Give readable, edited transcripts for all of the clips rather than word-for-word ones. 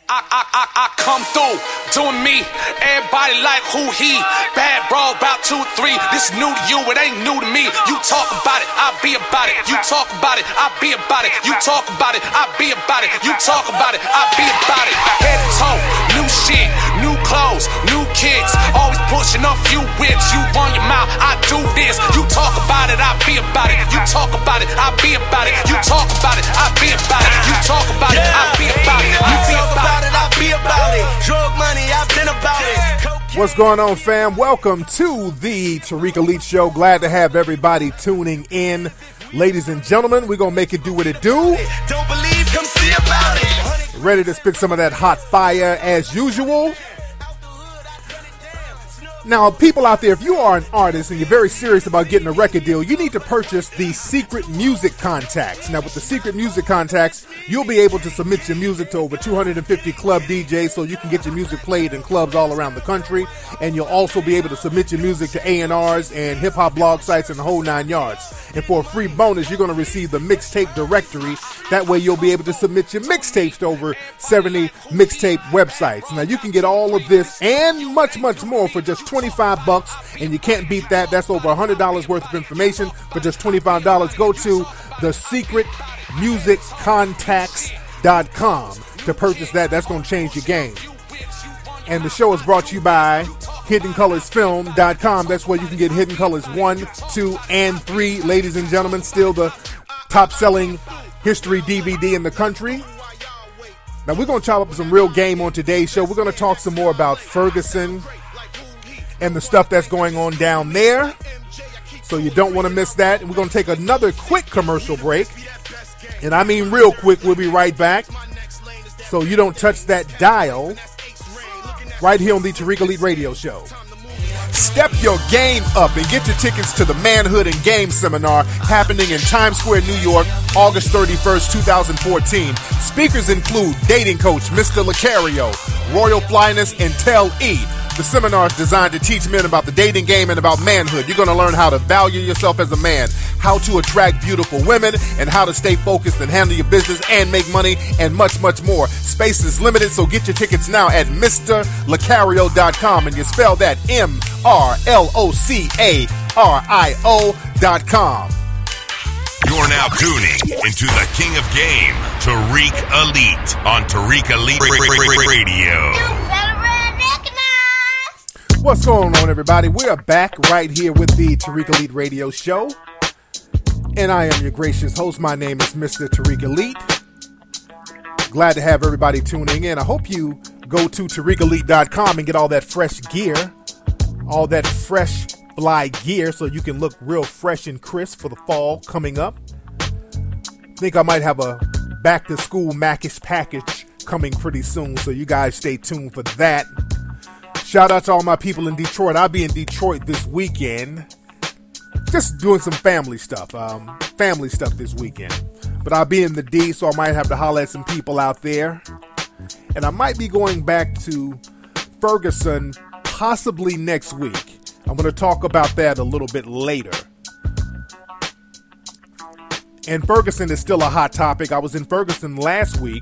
I come through, doing me. Everybody like who he. Bad bro, about 2, 3. This new to you, it ain't new to me. You talk about it, I be about it. You talk about it, I be about it. You talk about it, I be about it. You talk about it, I be about it. Head to toe, new shit, new clothes, new kicks. Always pushing a few whips. You run your mouth, I do this. You talk about it, I be about it. You talk about it, I be about it. You talk about it, I be about it. You talk about it, I be about it. You talk about it, I be about it. Drug money, I've been about it. What's going on, fam? Welcome to the Tariq Elite Show. Glad to have everybody tuning in. Ladies and gentlemen, we're going to make it do what it do. Don't believe, come see about it. Ready to spit some of that hot fire as usual. Now, people out there, if you are an artist and you're very serious about getting a record deal, you need to purchase the Secret Music Contacts. Now, with the Secret Music Contacts, you'll be able to submit your music to over 250 club DJs so you can get your music played in clubs all around the country. And you'll also be able to submit your music to A&Rs and hip-hop blog sites and the whole 9 yards. And for a free bonus, you're going to receive the mixtape directory. That way, you'll be able to submit your mixtapes to over 70 mixtape websites. Now, you can get all of this and much, much more for just $25, and you can't beat that. That's over $100 worth of information for just $25. Go to thesecretmusiccontacts.com to purchase that. That's going to change your game. And the show is brought to you by HiddenColorsFilm.com. That's where you can get Hidden Colors 1, 2, and 3. Ladies and gentlemen, still the top-selling history DVD in the country. Now, we're going to chop up some real game on today's show. We're going to talk some more about Ferguson and the stuff that's going on down there. So you don't want to miss that. And we're going to take another quick commercial break. And I mean real quick. We'll be right back. So you don't touch that dial. Right here on the Tariq Elite Radio Show. Step your game up and get your tickets to the Manhood and Game Seminar happening in Times Square, New York, August 31st, 2014. Speakers include dating coach Mr. Lucario, Royal Flyness, and Tel E. The seminar is designed to teach men about the dating game and about manhood. You're going to learn how to value yourself as a man, how to attract beautiful women, and how to stay focused and handle your business and make money, and much, much more. Space is limited, so get your tickets now at MrLucario.com, and you spell that MrLocario.com. You're now tuning into the King of Game, Tariq Elite, on Tariq Elite Radio. What's going on, everybody? We're back right here with the Tariq Elite Radio Show. And I am your gracious host. My name is Mr. Tariq Elite. Glad to have everybody tuning in. I hope you go to TariqElite.com and get all that fresh gear, all that fresh fly gear, so you can look real fresh and crisp for the fall coming up. Think I might have a back-to-school Mackish package coming pretty soon, so you guys stay tuned for that. Shout out to all my people in Detroit. I'll be in Detroit this weekend. Just doing some family stuff this weekend. But I'll be in the D, so I might have to holler at some people out there. And I might be going back to Ferguson possibly next week. I'm going to talk about that a little bit later. And Ferguson is still a hot topic. I was in Ferguson last week.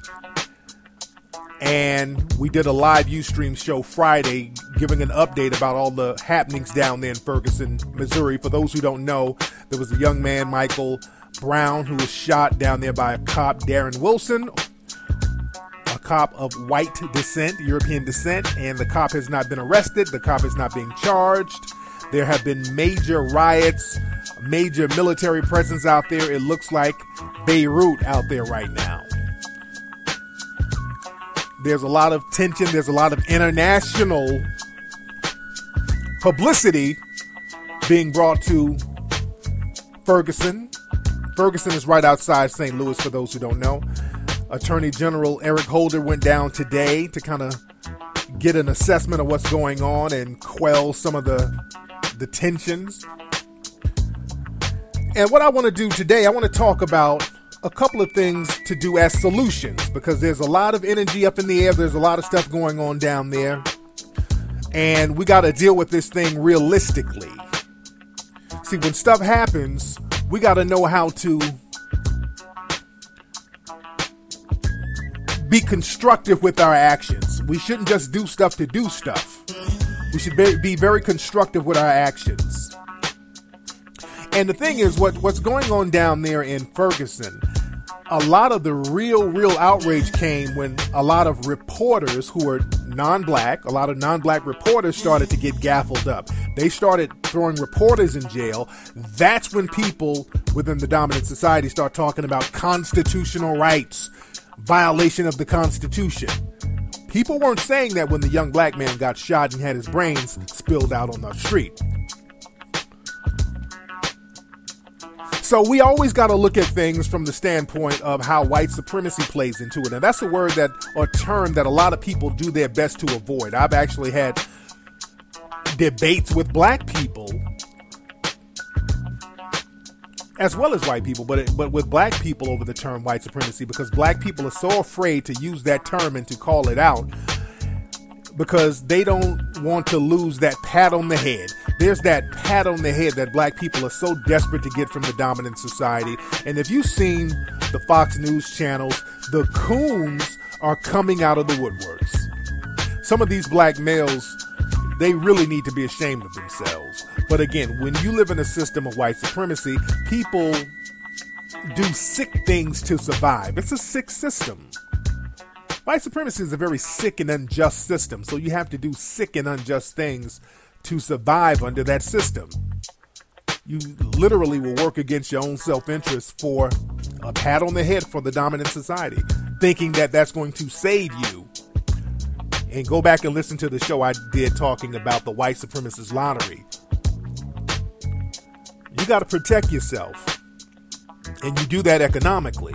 And we did a live Ustream show Friday giving an update about all the happenings down there in Ferguson, Missouri. For those who don't know, there was a young man, Michael Brown, who was shot down there by a cop, Darren Wilson, a cop of white descent, European descent, and the cop has not been arrested. The cop is not being charged. There have been major riots, major military presence out there. It looks like Beirut out there right now. There's a lot of tension. There's a lot of international publicity being brought to Ferguson. Ferguson is right outside St. Louis, for those who don't know. Attorney General Eric Holder went down today to kind of get an assessment of what's going on and quell some of the tensions. And what I want to do today, I want to talk about a couple of things to do as solutions, because there's a lot of energy up in the air. There's a lot of stuff going on down there, and we got to deal with this thing realistically. See, when stuff happens, we got to know how to be constructive with our actions. We shouldn't just do stuff to do stuff. We should be very constructive with our actions. And the thing is, what's going on down there in Ferguson, a lot of the real outrage came when a lot of reporters who were non-black, a lot of non-black reporters started to get gaffled up. They started throwing reporters in jail. That's when people within the dominant society start talking about constitutional rights, violation of the Constitution. People weren't saying that when the young black man got shot and had his brains spilled out on the street. So we always got to look at things from the standpoint of how white supremacy plays into it. And that's a word or term that a lot of people do their best to avoid. I've actually had debates with black people as well as white people, but with black people over the term white supremacy, because black people are so afraid to use that term and to call it out because they don't want to lose that pat on the head. There's that pat on the head that black people are so desperate to get from the dominant society. And if you've seen the Fox News channels, the coons are coming out of the woodworks. Some of these black males, they really need to be ashamed of themselves. But again, when you live in a system of white supremacy, people do sick things to survive. It's a sick system. White supremacy is a very sick and unjust system, so you have to do sick and unjust things to survive under that system. You literally will work against your own self-interest for a pat on the head for the dominant society, thinking that that's going to save you. And go back and listen to the show I did talking about the white supremacist lottery. You got to protect yourself, and you do that economically.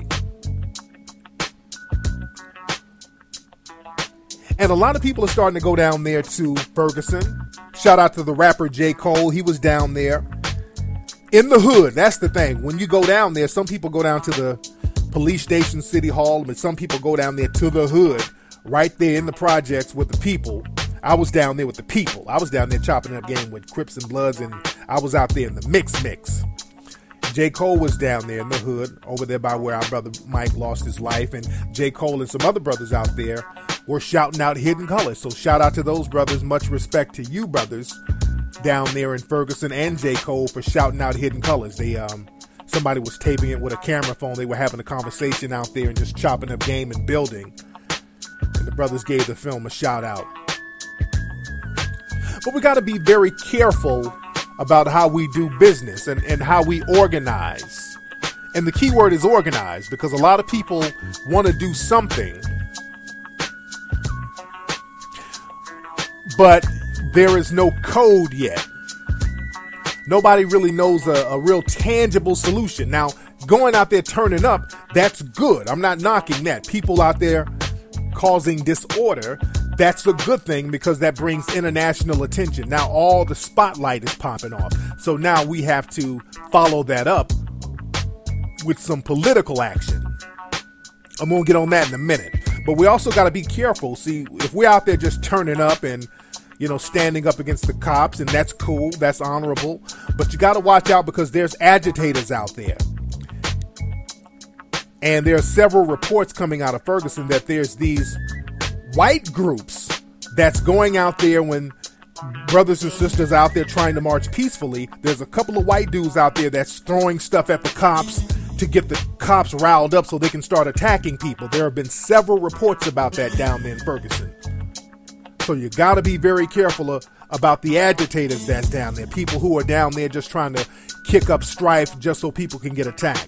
And a lot of people are starting to go down there to Ferguson. Shout out to the rapper J. Cole. He was down there in the hood. That's the thing. When you go down there, some people go down to the police station, city hall, but some people go down there to the hood, right there in the projects with the people. I was down there with the people. I was down there chopping up game with Crips and Bloods, and I was out there in the mix. J. Cole was down there in the hood, over there by where our brother Mike lost his life, and J. Cole and some other brothers out there were shouting out Hidden Colors. So shout out to those brothers. Much respect to you brothers down there in Ferguson and J. Cole for shouting out Hidden Colors. They somebody was taping it with a camera phone. They were having a conversation out there and just chopping up game and building. And the brothers gave the film a shout out. But we got to be very careful about how we do business and how we organize. And the key word is organize, because a lot of people want to do something, but there is no code yet. Nobody really knows a real tangible solution. Now, going out there turning up, that's good. I'm not knocking that. People out there causing disorder, that's a good thing, because that brings international attention. Now all the spotlight is popping off. So now we have to follow that up with some political action. I'm going to get on that in a minute. But we also got to be careful. See, if we're out there just turning up and, standing up against the cops, and that's cool, that's honorable, but you got to watch out, because there's agitators out there. And there are several reports coming out of Ferguson that there's these white groups that's going out there when brothers and sisters out there trying to march peacefully. There's a couple of white dudes out there that's throwing stuff at the cops to get the cops riled up so they can start attacking people. There have been several reports about that down there in Ferguson. So you got to be very careful about the agitators that's down there. People who are down there just trying to kick up strife just so people can get attacked.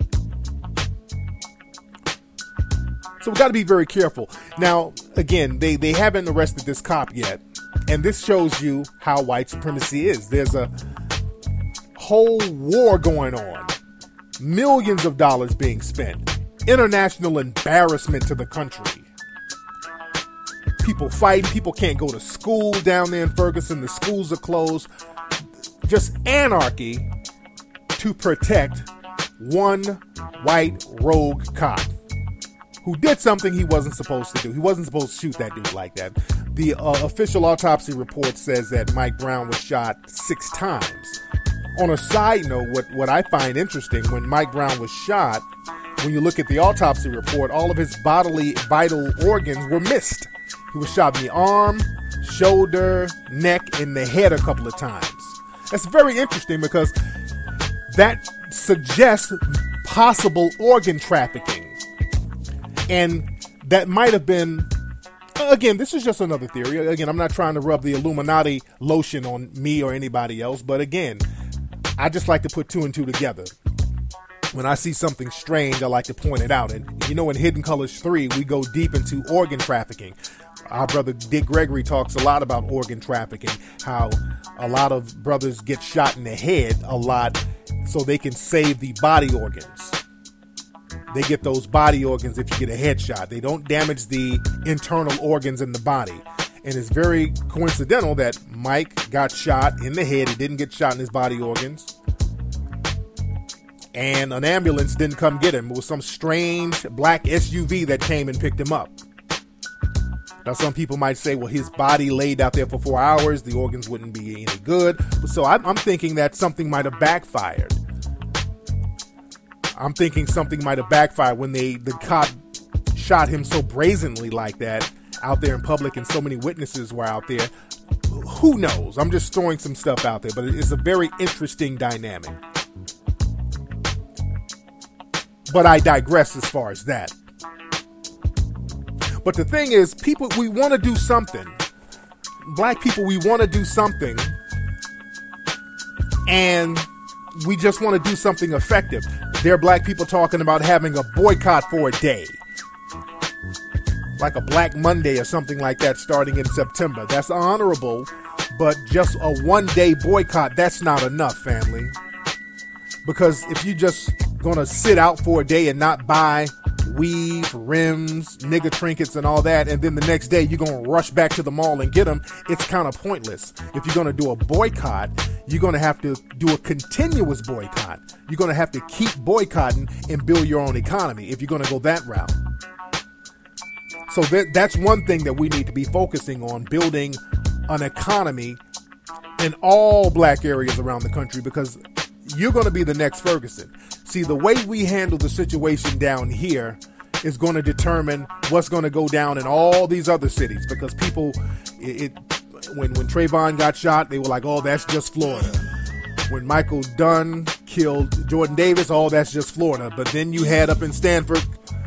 So we got to be very careful. Now, again, they haven't arrested this cop yet. And this shows you how white supremacy is. There's a whole war going on. Millions of dollars being spent. International embarrassment to the country. People fighting. People can't go to school down there in Ferguson. The schools are closed. Just anarchy to protect one white rogue cop who did something he wasn't supposed to do. He wasn't supposed to shoot that dude like that. The official autopsy report says that Mike Brown was shot 6 times. On a side note, what I find interesting, when Mike Brown was shot, When you look at the autopsy report, all of his bodily vital organs were missed. He was shot in the arm, shoulder, neck, and the head a couple of times. That's very interesting because that suggests possible organ trafficking. And that might have been, again, this is just another theory. Again, I'm not trying to rub the Illuminati lotion on me or anybody else, but again, I just like to put two and two together. When I see something strange, I like to point it out. And you know, in Hidden Colors 3, we go deep into organ trafficking. Our brother Dick Gregory talks a lot about organ trafficking, how a lot of brothers get shot in the head a lot so they can save the body organs. They get those body organs if you get a headshot. They don't damage the internal organs in the body. And it's very coincidental that Mike got shot in the head. He didn't get shot in his body organs. And an ambulance didn't come get him. It was some strange black SUV that came and picked him up. Now, some people might say, well, his body laid out there for 4 hours. The organs wouldn't be any good. So I'm thinking that something might have backfired. I'm thinking something might have backfired when the cop shot him so brazenly like that out there in public and so many witnesses were out there. Who knows? I'm just throwing some stuff out there, but it's a very interesting dynamic. But I digress as far as that. But the thing is, people, we want to do something. Black people, we want to do something. And we just want to do something effective. There are black people talking about having a boycott for a day. Like a Black Monday or something like that starting in September. That's honorable, but just a one-day boycott, that's not enough, family. Because if you just gonna sit out for a day and not buy weave, rims, nigga trinkets and all that, and then the next day you're gonna rush back to the mall and get them, it's kind of pointless. If you're gonna do a boycott, you're gonna have to do a continuous boycott. You're gonna have to keep boycotting and build your own economy if you're gonna go that route. So that's one thing that we need to be focusing on, building an economy in all black areas around the country, because you're going to be the next Ferguson. See, the way we handle the situation down here is going to determine what's going to go down in all these other cities, because people, when Trayvon got shot, they were like, oh, that's just Florida. When Michael Dunn killed Jordan Davis, oh, that's just Florida. But then you had up in Stanford,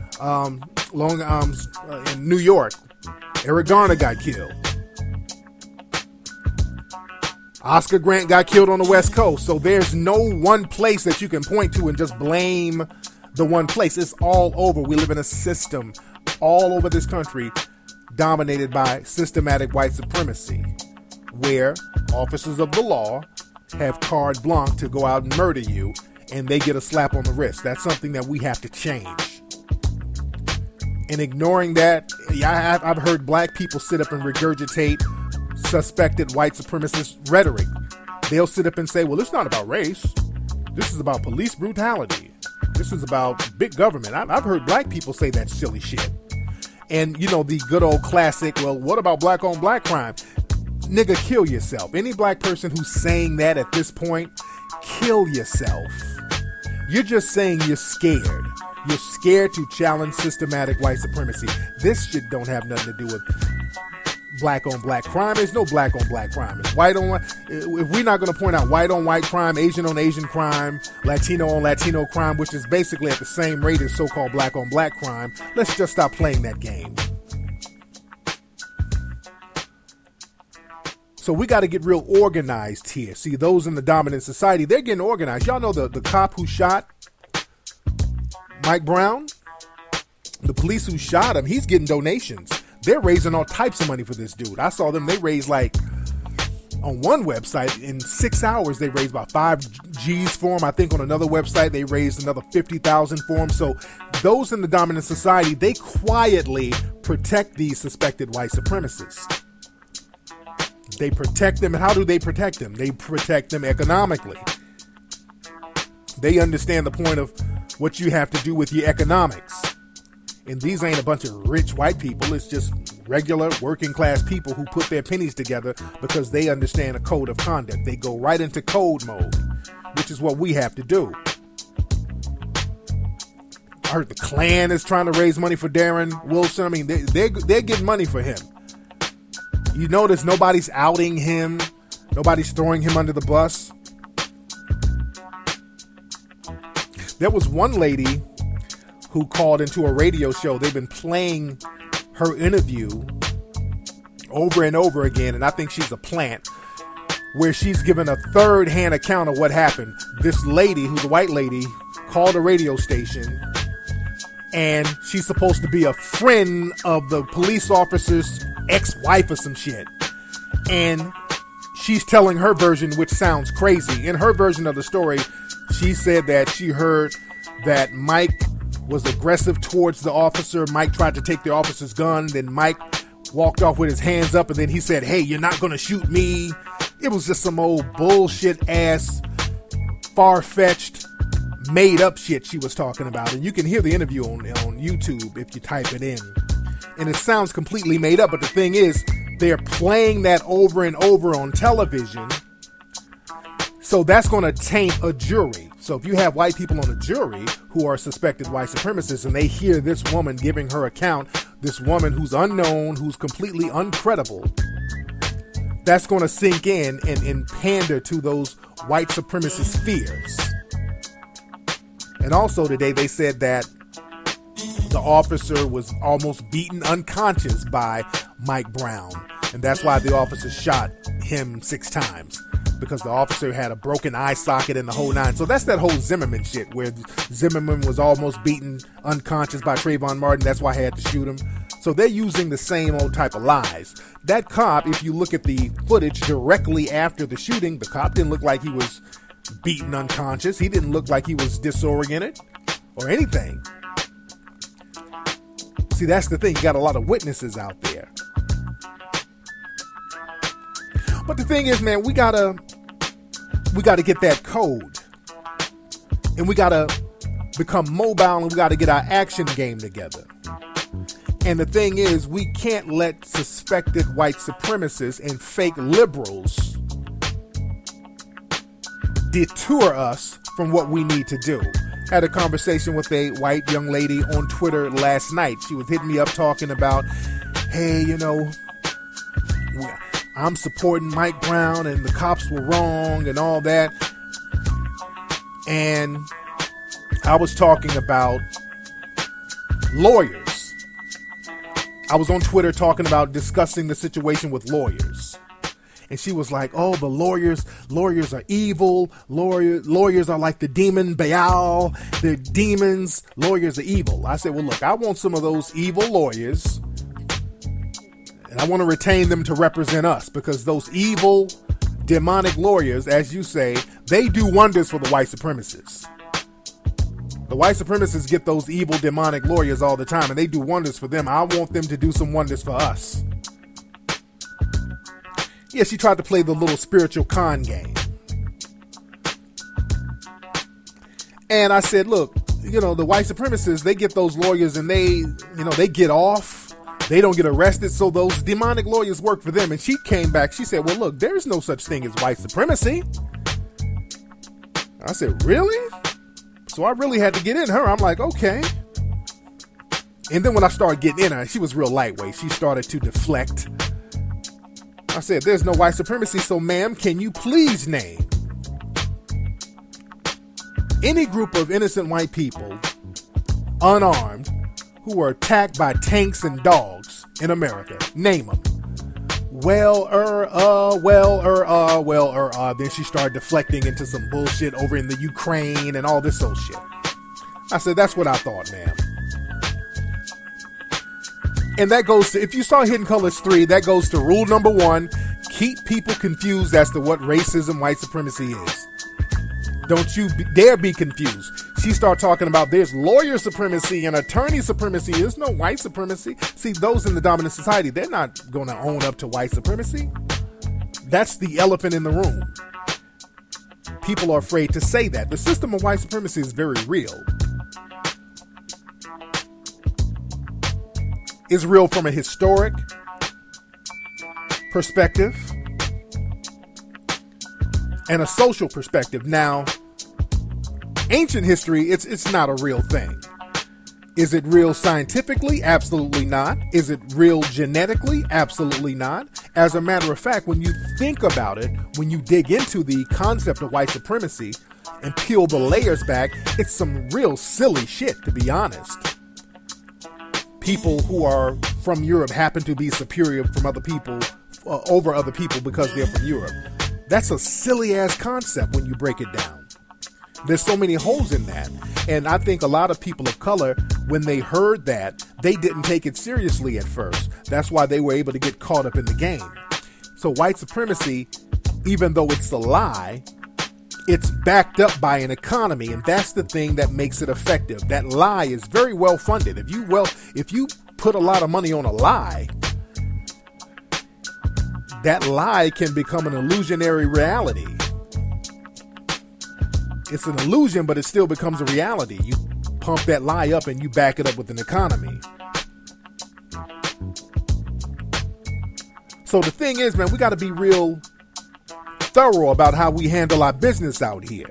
in New York, Eric Garner got killed. Oscar Grant got killed on the West Coast. So there's no one place that you can point to and just blame the one place. It's all over. We live in a system all over this country dominated by systematic white supremacy, where officers of the law have carte blanche to go out and murder you, and they get a slap on the wrist. That's something that we have to change. And ignoring that, I've heard black people sit up and regurgitate suspected white supremacist rhetoric. They'll sit up and say, well, it's not about race. This is about police brutality. This is about big government. I've heard black people say that silly shit. And, you know, the good old classic, well, what about black on black crime? Nigga, kill yourself. Any black person who's saying that at this point, kill yourself. You're just saying you're scared. You're scared to challenge systematic white supremacy. This shit don't have nothing to do with black on black crime. There's no black on black crime. It's white on white. If we're not going to point out white on white crime, Asian on Asian crime, Latino on Latino crime, which is basically at the same rate as so-called black on black crime, let's just stop playing that game. So we got to get real organized here. See, those in the dominant society, they're getting organized. Y'all know the cop who shot Mike Brown? The police who shot him, he's getting donations. They're raising all types of money for this dude. I saw them. They raised, like, on one website, in 6 hours, they raised about 5 G's for him. I think on another website, they raised another 50,000 for him. So those in the dominant society, they quietly protect these suspected white supremacists. They protect them. And how do they protect them? They protect them economically. They understand the point of what you have to do with your economics. And these ain't a bunch of rich white people. It's just regular working class people who put their pennies together because they understand a code of conduct. They go right into code mode, which is what we have to do. I heard the Klan is trying to raise money for Darren Wilson. I mean, they're getting money for him. You notice nobody's outing him. Nobody's throwing him under the bus. There was one lady who called into a radio show. They've been playing her interview over and over again, and I think she's a plant, where she's given a third-hand account of what happened. This lady, who's a white lady, called a radio station, and she's supposed to be a friend of the police officer's ex-wife or some shit. And she's telling her version, which sounds crazy. In her version of the story, she said that she heard that Mike was aggressive towards the officer. Mike tried to take the officer's gun. Then Mike walked off with his hands up, and then he said, "Hey, you're not going to shoot me." It was just some old bullshit ass, far-fetched, made-up shit she was talking about. And you can hear the interview on YouTube if you type it in. And it sounds completely made up, but the thing is, they're playing that over and over on television. So that's going to taint a jury. So if you have white people on a jury who are suspected white supremacists, and they hear this woman giving her account, this woman who's unknown, who's completely uncredible, that's going to sink in and pander to those white supremacist fears. And also today they said that the officer was almost beaten unconscious by Mike Brown. And that's why the officer shot him 6 times. Because the officer had a broken eye socket and the whole 9. So that's that whole Zimmerman shit, where Zimmerman was almost beaten unconscious by Trayvon Martin. That's why I had to shoot him. So they're using the same old type of lies. That cop, if you look at the footage directly after the shooting, the cop didn't look like he was beaten unconscious. He didn't look like he was disoriented or anything. See, that's the thing. You got a lot of witnesses out there. But the thing is, man, we gotta get that code, and we gotta become mobile, and we gotta get our action game together. And the thing is, we can't let suspected white supremacists and fake liberals detour us from what we need to do. Had a conversation with a white young lady on Twitter last night. She was hitting me up talking about, hey, you know, I'm supporting Mike Brown and the cops were wrong and all that. And I was talking about lawyers. I was on Twitter talking about discussing the situation with lawyers. And she was like, oh, the lawyers are evil. Lawyers are like the demon Baal. They're demons. Lawyers are evil. I said, well, look, I want some of those evil lawyers, and I want to retain them to represent us, because those evil, demonic lawyers, as you say, they do wonders for the white supremacists. The white supremacists get those evil, demonic lawyers all the time, and they do wonders for them. I want them to do some wonders for us. Yeah, she tried to play the little spiritual con game. And I said, look, you know, the white supremacists, they get those lawyers and they get off. They don't get arrested, so those demonic lawyers work for them. And she came back, she said, well, look, there's no such thing as white supremacy. I said, really? So I really had to get in her. I'm like, okay. And then when I started getting in her, she was real lightweight. She started to deflect. I said, there's no white supremacy, so ma'am, can you please name any group of innocent white people, unarmed, who were attacked by tanks and dogs in America? Name them. Then she started deflecting into some bullshit over in the Ukraine and all this old shit. I said, that's what I thought, ma'am. And that goes to, if you saw Hidden Colors 3, that goes to rule number 1, keep people confused as to what racism, white supremacy is. Don't you dare be confused. She started talking about there's lawyer supremacy and attorney supremacy. There's no white supremacy. See, those in the dominant society, they're not going to own up to white supremacy. That's the elephant in the room. People are afraid to say that. The system of white supremacy is very real. It's real from a historic perspective and a social perspective. Now, ancient history, it's not a real thing. Is it real scientifically? Absolutely not. Is it real genetically? Absolutely not. As a matter of fact, when you think about it, when you dig into the concept of white supremacy and peel the layers back, it's some real silly shit, to be honest. People who are from Europe happen to be superior from other people, over other people because they're from Europe. That's a silly ass concept when you break it down. There's so many holes in that. And I think a lot of people of color, when they heard that, they didn't take it seriously at first. That's why they were able to get caught up in the game. So white supremacy, even though it's a lie, it's backed up by an economy, and that's the thing that makes it effective. That lie is very well funded. If you put a lot of money on a lie, that lie can become an illusionary reality. It's an illusion, but it still becomes a reality. You pump that lie up and you back it up with an economy. So the thing is, man, we got to be real thorough about how we handle our business out here.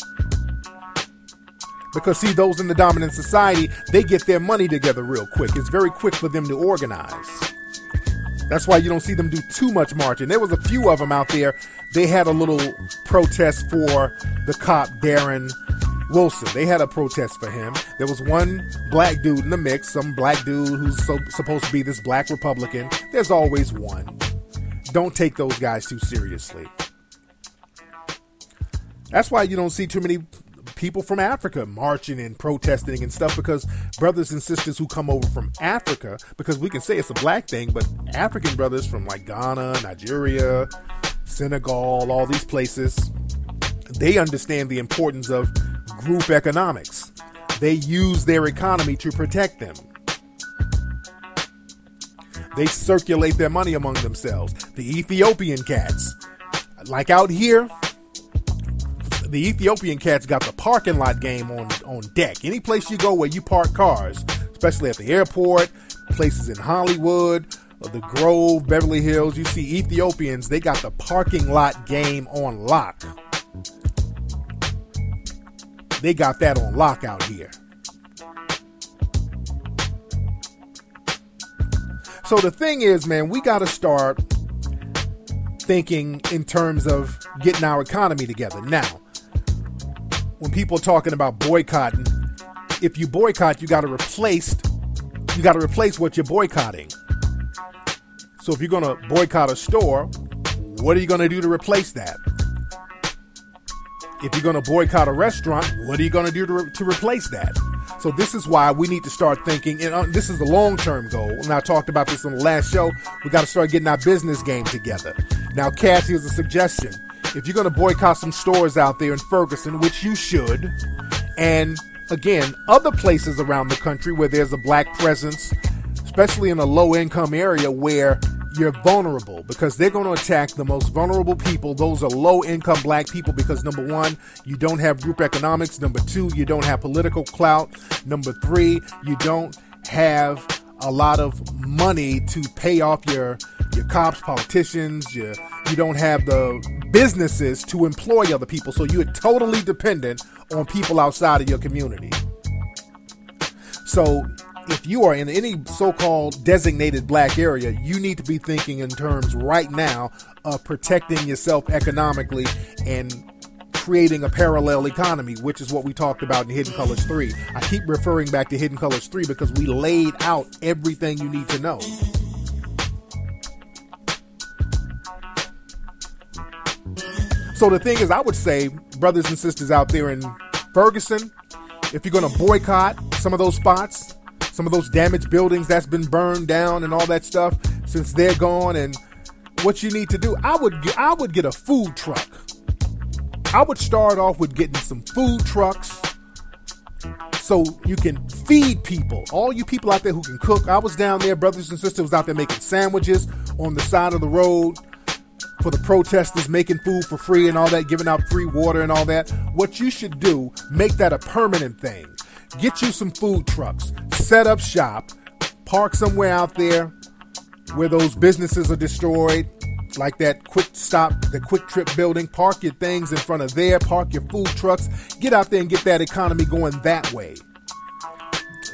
Because, see, those in the dominant society, they get their money together real quick. It's very quick for them to organize. That's why you don't see them do too much marching. There was a few of them out there. They had a little protest for the cop, Darren Wilson. They had a protest for him. There was one black dude in the mix, some black dude who's supposed to be this black Republican. There's always one. Don't take those guys too seriously. That's why you don't see too many people from Africa marching and protesting and stuff, because brothers and sisters who come over from Africa, because we can say it's a black thing, but African brothers from like Ghana, Nigeria, Senegal, all these places, they understand the importance of group economics. They use their economy to protect them. They circulate their money among themselves. The Ethiopian cats, like out here, the Ethiopian cats got the parking lot game on deck. Any place you go where you park cars, especially at the airport, places in Hollywood, or the Grove, Beverly Hills, you see Ethiopians, they got the parking lot game on lock. They got that on lock out here. So the thing is, man, we got to start thinking in terms of getting our economy together. Now, when people are talking about boycotting, if you boycott, you got to replace what you're boycotting. So if you're going to boycott a store, what are you going to do to replace that? If you're going to boycott a restaurant, what are you going to do to replace that? So this is why we need to start thinking, and this is the long-term goal, and I talked about this on the last show. We got to start getting our business game together. Now, Cass, here's a suggestion. If you're going to boycott some stores out there in Ferguson, which you should, and again, other places around the country where there's a black presence, especially in a low-income area where you're vulnerable, because they're going to attack the most vulnerable people. Those are low-income black people because, number one, you don't have group economics. Number two, you don't have political clout. Number three, you don't have a lot of money to pay off your cops, politicians. You don't have the businesses to employ other people. So you're totally dependent on people outside of your community. So if you are in any so-called designated black area, you need to be thinking in terms right now of protecting yourself economically and creating a parallel economy, which is what we talked about in Hidden Colors 3. I keep referring back to Hidden Colors 3 because we laid out everything you need to know. So the thing is, I would say, brothers and sisters out there in Ferguson, if you're going to boycott some of those spots, some of those damaged buildings that's been burned down and all that stuff, since they're gone, and what you need to do, I would get a food truck. I would start off with getting some food trucks so you can feed people. All you people out there who can cook. I was down there, brothers and sisters was out there making sandwiches on the side of the road for the protesters, making food for free and all that, giving out free water and all that. What you should do, make that a permanent thing. Get you some food trucks, set up shop, park somewhere out there where those businesses are destroyed, like that Quick Stop, the Quick Trip building. Park your things in front of there, park your food trucks, get out there and get that economy going that way.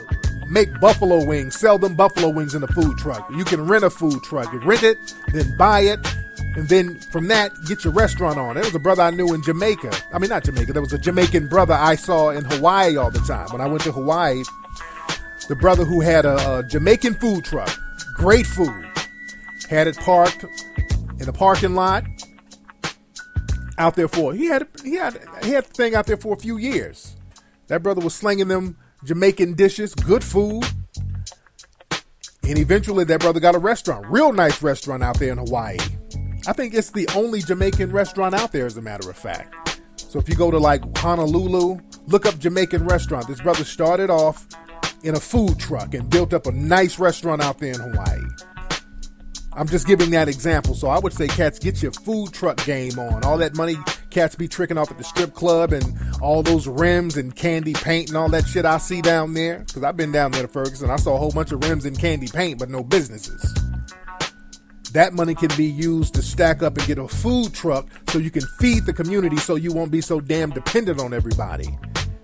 make buffalo wings, sell them buffalo wings in a food truck. You can rent a food truck. You rent it, then buy it, and then from that, get your restaurant on. There was a brother I knew in Jamaica. I mean, not Jamaica. There was a Jamaican brother I saw in Hawaii all the time. When I went to Hawaii, the brother who had a Jamaican food truck, great food, had it parked in a parking lot out there for, he had the thing out there for a few years. That brother was slinging them Jamaican dishes, good food. And eventually that brother got a restaurant, real nice restaurant out there in Hawaii. I think it's the only Jamaican restaurant out there, as a matter of fact. So if you go to like Honolulu, look up Jamaican restaurant. This brother started off in a food truck and built up a nice restaurant out there in Hawaii. I'm just giving that example. So I would say, cats, get your food truck game on. All that money cats be tricking off at the strip club and all those rims and candy paint and all that shit I see down there. Because I've been down there to Ferguson. I saw a whole bunch of rims and candy paint, but no businesses. That money can be used to stack up and get a food truck so you can feed the community so you won't be so damn dependent on everybody.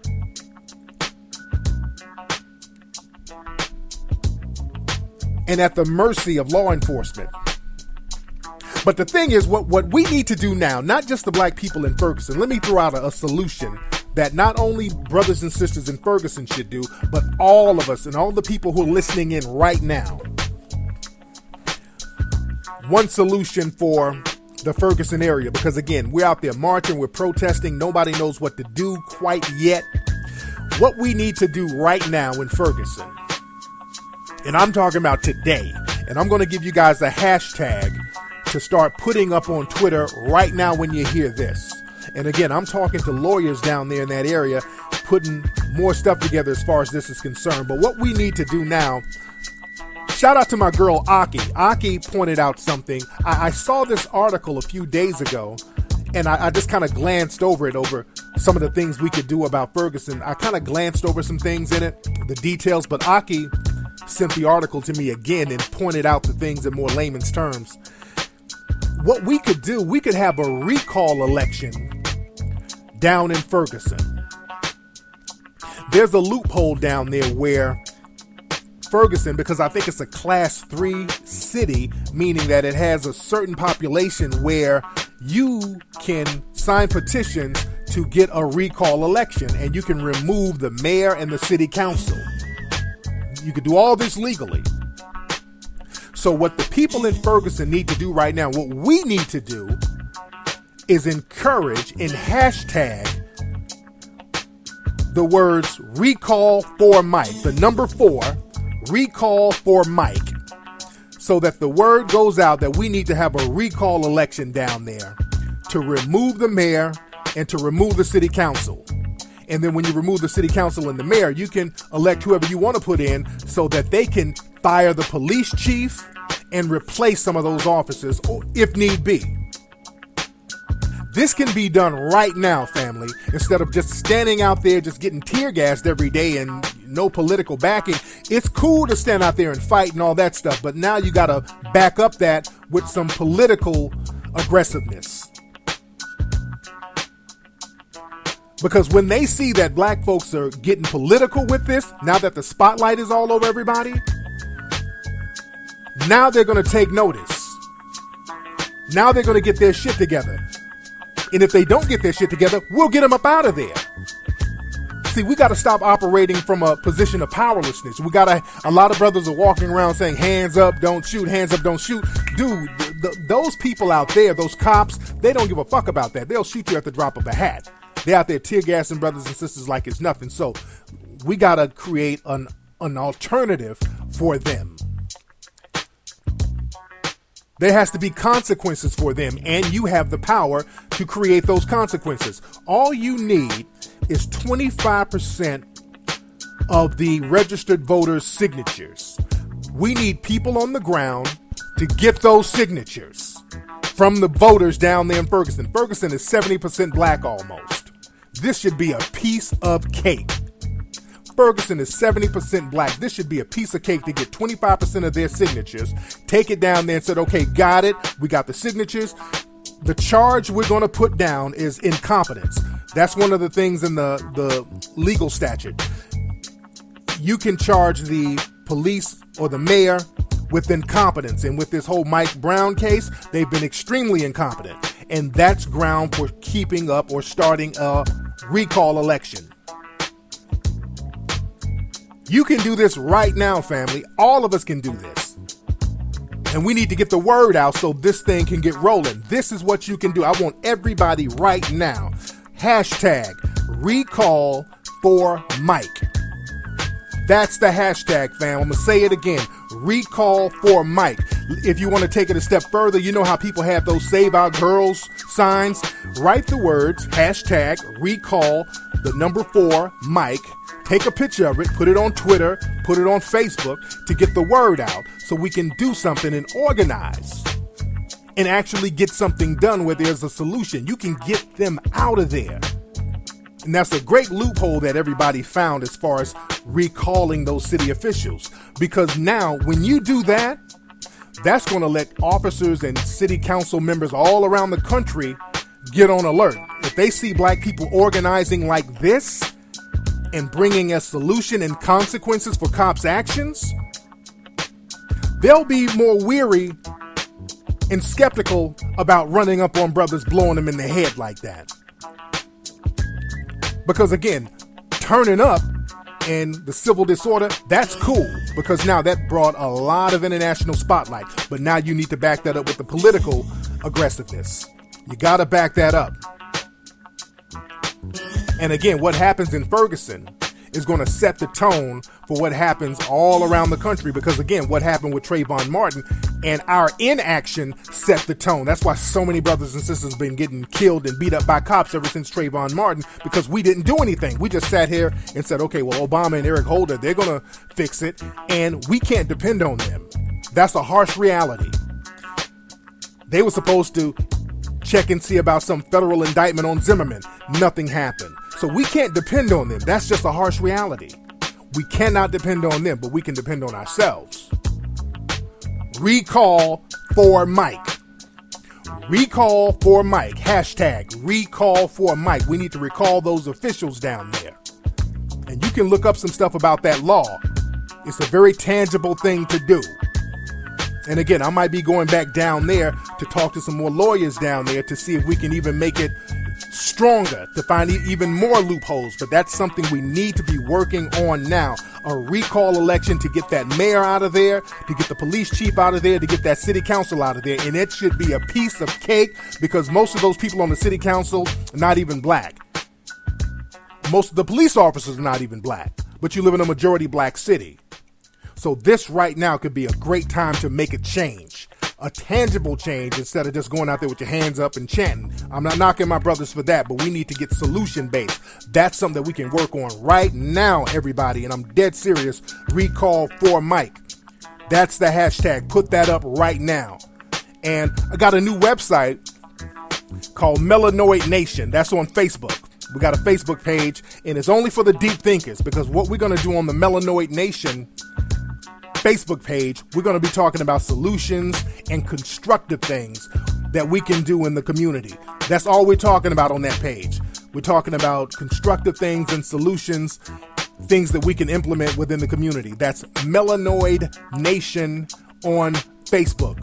And at the mercy of law enforcement. But the thing is, what we need to do now, not just the black people in Ferguson, let me throw out a solution that not only brothers and sisters in Ferguson should do, but all of us and all the people who are listening in right now. One solution for the Ferguson area, because again, we're out there marching, we're protesting, nobody knows what to do quite yet. What we need to do right now in Ferguson, and I'm talking about today, and I'm going to give you guys a hashtag to start putting up on Twitter right now when you hear this. And again, I'm talking to lawyers down there in that area, putting more stuff together as far as this is concerned. But what we need to do now, shout out to my girl Aki. Aki pointed out something. I saw this article a few days ago, and I just kind of glanced over it, over some of the things we could do about Ferguson. I kind of glanced over some things in it, the details, but Aki sent the article to me again and pointed out the things in more layman's terms. What we could do, we could have a recall election down in Ferguson. There's a loophole down there where Ferguson, because I think it's a class 3 city, meaning that it has a certain population where you can sign petitions to get a recall election and you can remove the mayor and the city council. You can do all this legally. So what the people in Ferguson need to do right now, what we need to do is encourage and hashtag the words recall for Mike, the number 4, recall for Mike, so that the word goes out that we need to have a recall election down there to remove the mayor and to remove the city council. And then when you remove the city council and the mayor, you can elect whoever you want to put in so that they can fire the police chief and replace some of those officers if need be. This can be done right now, family, instead of just standing out there just getting tear gassed every day and no political backing. It's cool to stand out there and fight and all that stuff, but now you got to back up that with some political aggressiveness. Because when they see that black folks are getting political with this, now that the spotlight is all over everybody, now they're going to take notice. Now they're going to get their shit together. And if they don't get their shit together, we'll get them up out of there. See, we got to stop operating from a position of powerlessness. A lot of brothers are walking around saying, hands up, don't shoot, hands up, don't shoot. Dude, those people out there, those cops, they don't give a fuck about that. They'll shoot you at the drop of a hat. They're out there tear gassing brothers and sisters like it's nothing. So we got to create an alternative for them. There has to be consequences for them, and you have the power to create those consequences. All you need is 25% of the registered voters' signatures. We need people on the ground to get those signatures from the voters down there in Ferguson. Ferguson is 70% black almost. This should be a piece of cake. Ferguson is 70% black. This should be a piece of cake to get 25% of their signatures. Take it down there and said, okay, got it. We got the signatures. The charge we're going to put down is incompetence. That's one of the things in the legal statute. you can charge the police or the mayor with incompetence. And with this whole Mike Brown case, they've been extremely incompetent. And that's ground for keeping up or starting a recall election. You can do this right now, family. All of us can do this. And we need to get the word out so this thing can get rolling. This is what you can do. I want everybody right now. Hashtag recall for Mike. That's the hashtag, fam. I'm going to say it again. Recall for Mike. If you want to take it a step further, you know how people have those Save Our Girls signs? Write the words, hashtag recall, the number 4, Mike. Take a picture of it, put it on Twitter, put it on Facebook to get the word out so we can do something and organize and actually get something done where there's a solution. You can get them out of there. And that's a great loophole that everybody found as far as recalling those city officials. Because now when you do that, that's going to let officers and city council members all around the country get on alert. If they see black people organizing like this and bringing a solution and consequences for cops' actions, they'll be more weary and skeptical about running up on brothers, blowing them in the head like that. Because again, turning up and the civil disorder, that's cool. Because now that brought a lot of international spotlight. But now you need to back that up with the political aggressiveness. You got to back that up. And again, what happens in Ferguson is going to set the tone for what happens all around the country. Because again, what happened with Trayvon Martin and our inaction set the tone. That's why so many brothers and sisters have been getting killed and beat up by cops ever since Trayvon Martin, because we didn't do anything. We just sat here and said, okay, well, Obama and Eric Holder, they're going to fix it, and we can't depend on them. That's a harsh reality. They were supposed to check and see about some federal indictment on Zimmerman. Nothing happened. So we can't depend on them. That's just a harsh reality. We cannot depend on them, but we can depend on ourselves. Recall for Mike. Recall for Mike. Hashtag recall for Mike. We need to recall those officials down there. And you can look up some stuff about that law. It's a very tangible thing to do. And again, I might be going back down there to talk to some more lawyers down there to see if we can even make it stronger, to find even more loopholes. But that's something we need to be working on now. A recall election to get that mayor out of there, to get the police chief out of there, to get that city council out of there. And it should be a piece of cake, because most of those people on the city council are not even black. Most of the police officers are not even black. But you live in a majority black city. So this right now could be a great time to make a change, a tangible change, instead of just going out there with your hands up and chanting. I'm not knocking my brothers for that, but we need to get solution based. That's something that we can work on right now, everybody. And I'm dead serious. Recall for Mike. That's the hashtag. Put that up right now. And I got a new website called Melanoid Nation. That's on Facebook. We got a Facebook page, and it's only for the deep thinkers, because what we're going to do on the Melanoid Nation Facebook page, we're going to be talking about solutions and constructive things that we can do in the community. That's all we're talking about on that page. We're talking about constructive things and solutions, things that we can implement within the community. That's Melanoid Nation on Facebook.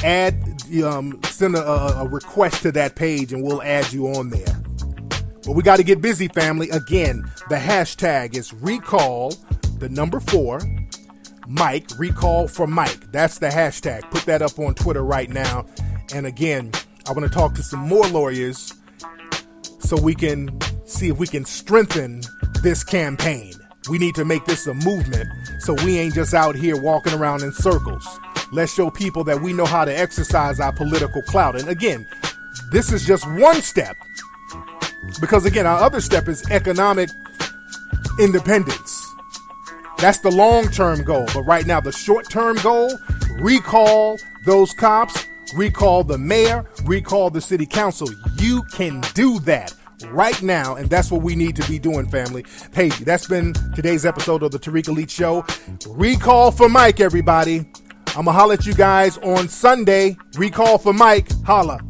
Send a request to that page and we'll add you on there. But we got to get busy, family. Again, the hashtag is recall, the number 4, Mike, recall for Mike. That's the hashtag. Put that up on Twitter right now. And again, I want to talk to some more lawyers so we can see if we can strengthen this campaign. We need to make this a movement so we ain't just out here walking around in circles. Let's show people that we know how to exercise our political clout. And again, this is just one step. Because again, our other step is economic independence. That's the long-term goal. But right now, the short-term goal, recall those cops, recall the mayor, recall the city council. You can do that right now, and that's what we need to be doing, family. Hey, that's been today's episode of the Tariq Elite Show. Recall for Mike, everybody. I'm going to holler at you guys on Sunday. Recall for Mike. Holla.